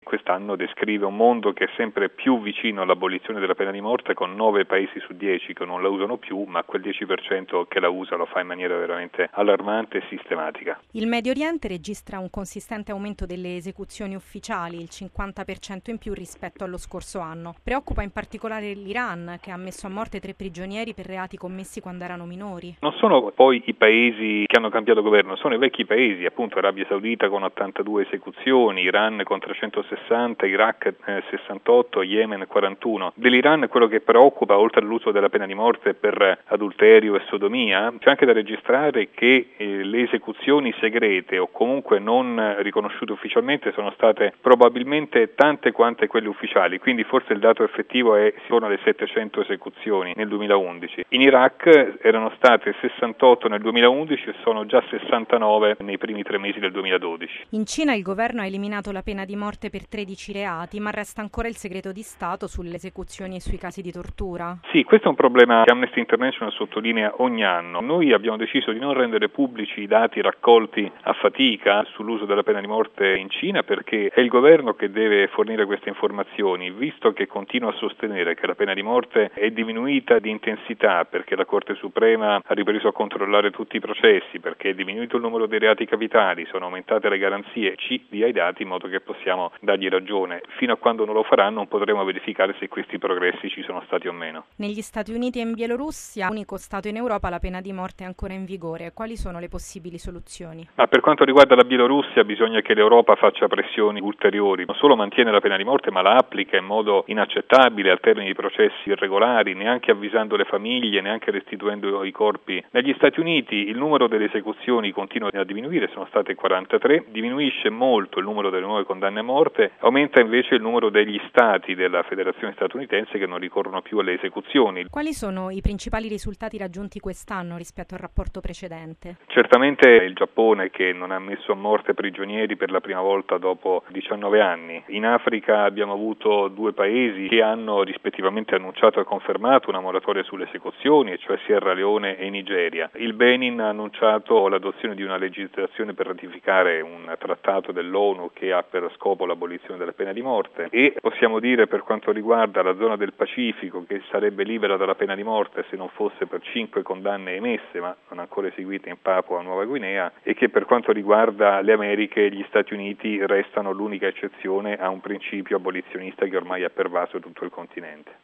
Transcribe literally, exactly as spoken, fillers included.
quest'anno descrive un mondo che è sempre più vicino all'abolizione della pena di morte, con nove paesi su dieci che non la usano più, ma quel dieci per cento che la usa lo fa in maniera veramente allarmante e sistematica. Il Medio Oriente registra un consistente aumento delle esecuzioni ufficiali, il cinquanta per cento in più rispetto allo scorso anno. Preoccupa in particolare l'Iran, che ha messo a morte tre prigionieri per reati commessi quando erano minori. Non sono poi i paesi che hanno cambiato governo, sono i vecchi paesi, appunto Arabia Saudita con ottantadue esecuzioni, Iran con trecentosessanta, Iraq eh, sessantotto, Yemen quarantuno. Dell'Iran quello che preoccupa, oltre all'uso della pena di morte per adulterio e sodomia, c'è anche da registrare che eh, le esecuzioni segrete o comunque non riconosciute ufficialmente sono state probabilmente tante quante quelle ufficiali, quindi forse il dato effettivo è intorno alle settecento esecuzioni nel duemilaundici. In Iraq erano state sessantotto nel duemilaundici e sono già sessantanove nei primi tre mesi del duemiladodici. In Cina il governo ha eliminato la pena di morte per tredici reati, ma resta ancora il segreto di Stato sulle esecuzioni e sui casi di tortura. Sì, questo è un problema che Amnesty International sottolinea ogni anno. Noi abbiamo deciso di non rendere pubblici i dati raccolti a fatica sull'uso della pena di morte in Cina, perché è il governo che deve fornire queste informazioni, visto che continua a sostenere che la pena di morte è diminuita di intensità perché la Corte Suprema ha ripreso a controllare tutti i processi, perché è diminuito il numero dei reati capitali, sono aumentate le garanzie. Ci dia i dati in modo che possiamo dargli ragione. Fino a quando non lo faranno non potremo verificare se questi progressi ci sono stati o meno. Negli Stati Uniti e in Bielorussia, unico Stato in Europa, la pena di morte è ancora in vigore. Quali sono le possibili soluzioni? Ma per quanto riguarda la Bielorussia bisogna che l'Europa faccia pressioni ulteriori. Non solo mantiene la pena di morte, ma la applica in modo inaccettabile al termine di processi irregolari, neanche avvisando le famiglie, neanche restituendo i corpi. Negli Stati Uniti il numero delle esecuzioni continua a diminuire, sono state quarantatré, diminuisce molto il numero delle nuove condanne a morte, aumenta invece il numero degli stati della Federazione statunitense che non ricorrono più alle esecuzioni. Quali sono i principali risultati raggiunti quest'anno rispetto al rapporto precedente? Certamente il Giappone, che non ha messo a morte prigionieri per la prima volta dopo diciannove anni. In Africa abbiamo avuto due paesi che hanno rispettivamente annunciato e confermato una moratoria sulle esecuzioni, e cioè Sierra Leone e Nigeria. Il Benin ha annunciato l'adozione di una legislazione per ratificare un trattato dell'ONU che ha per scopo l'abolizione della pena di morte, e possiamo dire, per quanto riguarda la zona del Pacifico, che sarebbe libera dalla pena di morte se non fosse per cinque condanne emesse ma non ancora eseguite in Papua Nuova Guinea, e che per quanto riguarda le Americhe gli Stati Uniti restano l'unica eccezione a un principio abolizionista che ormai ha pervaso tutto il continente.